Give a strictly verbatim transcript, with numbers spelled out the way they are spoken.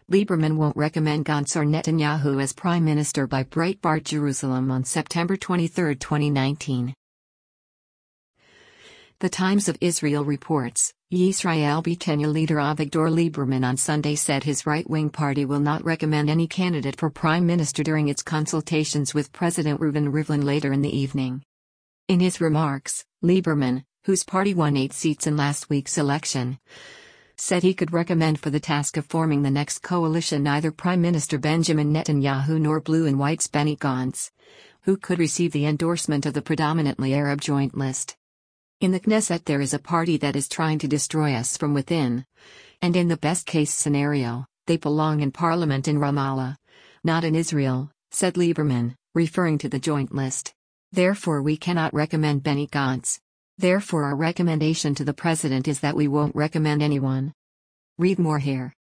Lieberman won't recommend Gantz or Netanyahu as Prime Minister by Breitbart Jerusalem on September twenty-third, twenty nineteen. The Times of Israel reports, Yisrael Beitenu leader Avigdor Lieberman on Sunday said his right-wing party will not recommend any candidate for Prime Minister during its consultations with President Reuven Rivlin later in the evening. In his remarks, Lieberman, whose party won eight seats in last week's election, said he could recommend for the task of forming the next coalition neither Prime Minister Benjamin Netanyahu nor Blue and White's Benny Gantz, who could receive the endorsement of the predominantly Arab Joint List. In the Knesset there is a party that is trying to destroy us from within. And in the best-case scenario, they belong in parliament in Ramallah, not in Israel, said Lieberman, referring to the Joint List. Therefore we cannot recommend Benny Gantz. Therefore our recommendation to the president is that we won't recommend anyone. Read more here.